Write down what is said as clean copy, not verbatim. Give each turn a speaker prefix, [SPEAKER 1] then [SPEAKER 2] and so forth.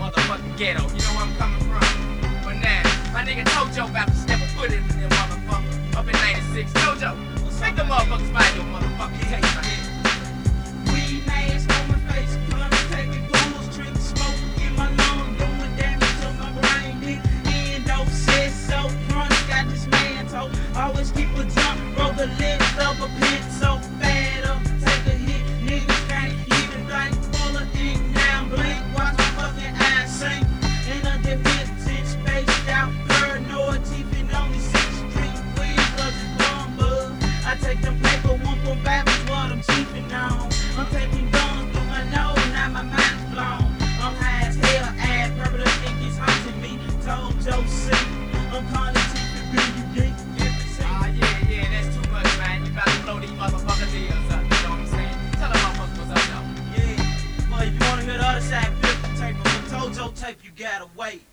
[SPEAKER 1] motherfucking ghetto. You know where I'm coming from? But now, my nigga Tojo about to step a foot in there, motherfucker. Up in 96. Tojo, make the motherfuckers mind your motherfucking taste my head.
[SPEAKER 2] Weed mask on my face, blunt, taking blues, drink, smoke in my lungs, doing damage to my brain. Dick, endo, says so chronic, got this man told. Always keep a jump, roll the lips of a pen so fat up, take a hit, niggas can't even think, full of ink, now blink, watch my fucking eyes sink. In a defensive, spaced out, paranoid, teeth in only 6th Street, weed, cause it's bomb bug. I take them paper, one from back is what I'm cheaping on. I'm taking guns through my nose, now my mind's blown. I'm high as hell, ass purple, the ink is haunting me. Told Joe C, I'm calling teeth and really deep.
[SPEAKER 1] Yeah, that's too much, man. You about to blow these motherfuckers' ears up, you know what I'm saying? Tell them motherfuckers what's up, though.
[SPEAKER 2] Yeah, but if you wanna hear the other side, flip the tape. But for Tojo tape, you gotta wait.